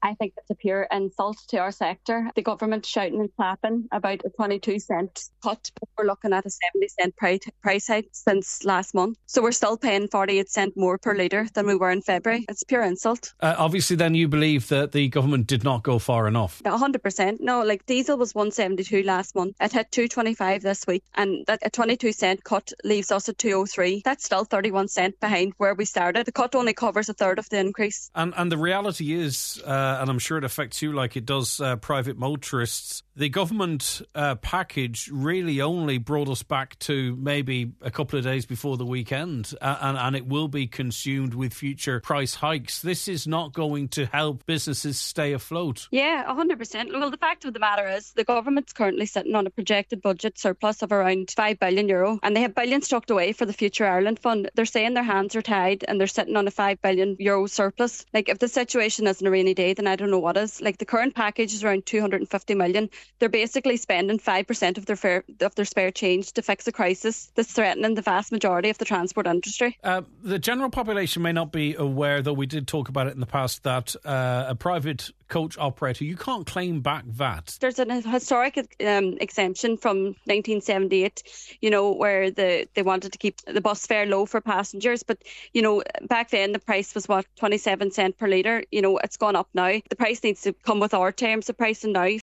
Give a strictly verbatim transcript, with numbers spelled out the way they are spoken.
I think it's a pure insult to our sector. The government shouting and clapping about a twenty-two cent cut, but we're looking at a seventy cent price, price hike since last month. So we're still paying forty-eight cent more per litre than we were in February. It's a pure insult. Uh, obviously, then you believe that the government did not go far enough. one hundred percent. No, like diesel was one seventy-two last month. It hit two twenty-five this week. And that a twenty-two cent cut leaves us at two oh three. That's still thirty-one cent behind where we started. The cut only covers a third of the increase. And and the reality is, uh, and I'm sure it affects you like it does uh, private motorists, the government uh, package really only brought us back to maybe a couple of days before the weekend, uh, and, and it will be consumed with future price hikes. This is not going to help businesses stay afloat. Yeah, one hundred percent. Well, the fact of the matter is the government's currently sitting on a projected budget surplus of around five billion euro, and they have billions tucked away for the Future Ireland Fund. They're saying their hands are tied and they're sitting on a five billion euro surplus. Like, if the situation isn't a rainy day, then I don't know what is. Like, the current package is around two hundred fifty million. They're basically spending five percent of their fair, of their spare change to fix a crisis that's threatening the vast majority of the transport industry. Uh, the general population may not be aware, though we did talk about it in the past, that uh, a private coach operator, you can't claim back V A T. There's a historic um, exemption from nineteen seventy-eight, you know, where the they wanted to keep the bus fare low for passengers. But, you know, back then the price was, what, twenty-seven cent per litre. You know, it's gone up now. The price needs to come with our terms of pricing now